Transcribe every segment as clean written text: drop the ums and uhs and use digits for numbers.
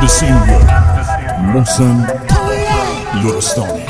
سینگر محسن لرستانی.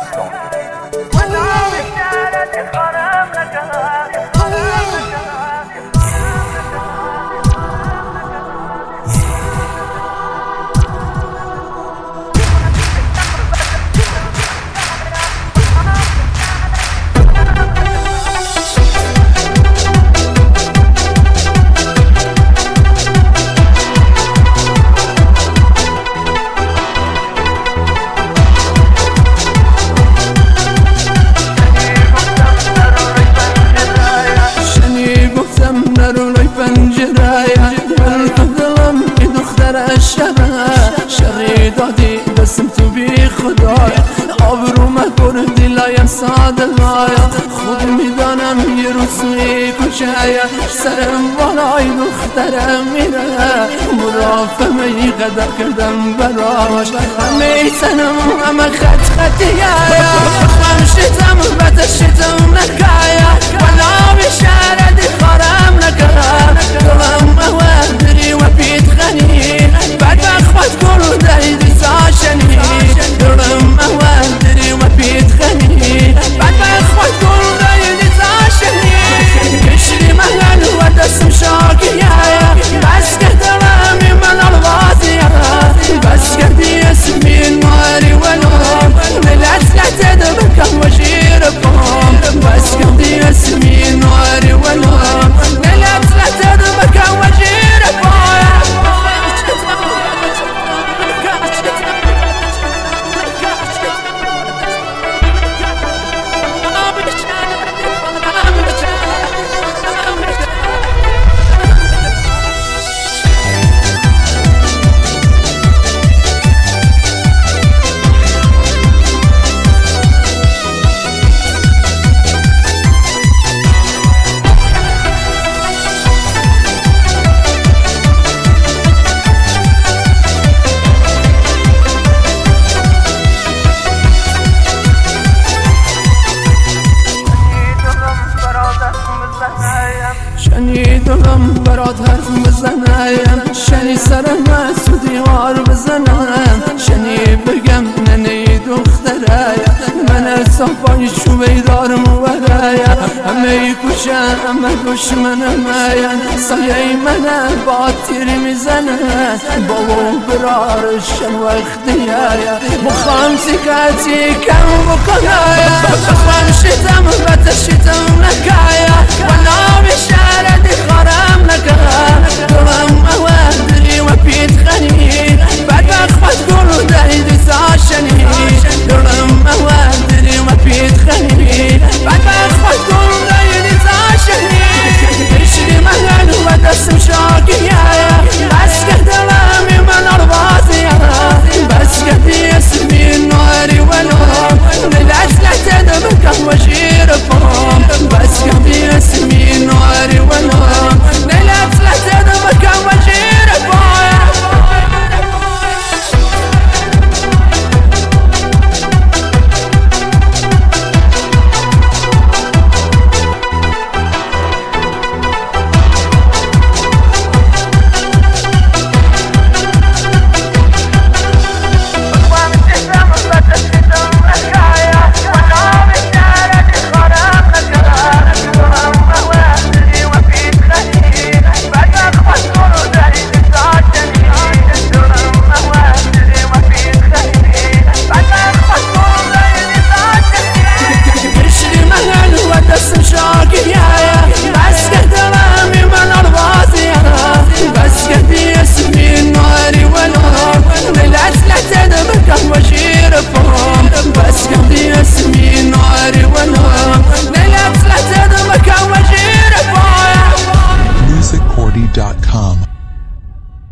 شری دادی دستم تو بی خدایا، آبرو مکن دلایم ساده لایا. خود میدانم یه روزی کجایا، سرم بالای دخترم میره. مرافمه ای قدر کردم براش، همه تنم همه خط خطیه. خم شدم بده شدم نکایا، ولا بشارد خارم نکرم. دلم اوادری و بید غنی، بعد اخوات کل داید زاشنی. دلم اوادری و بید غنی، بعد اخوات کل داید زاشنی. کشری مهل و دستم شاکیه، بس که دلمی من الوازیه. بس کردی اسمی نواری و نورم، ملت نتد بکم و جیرکم. بس کردی اسمی نواری و نورم، ملت نتد بکم و جیرکم. شنی دلم برات حرف بزنم، شنی سرم تو دیوار بزنم. شنی بگم ننه دختره، من اصافای چو بیدارم ورایا. همه کشه همه دشمنم سایه من با تیر میزنه. بابا برارشن وقتیه، بخوام سکتی کم بکنه. بخوام شدم بتشیدم نکایا، ولا بشاره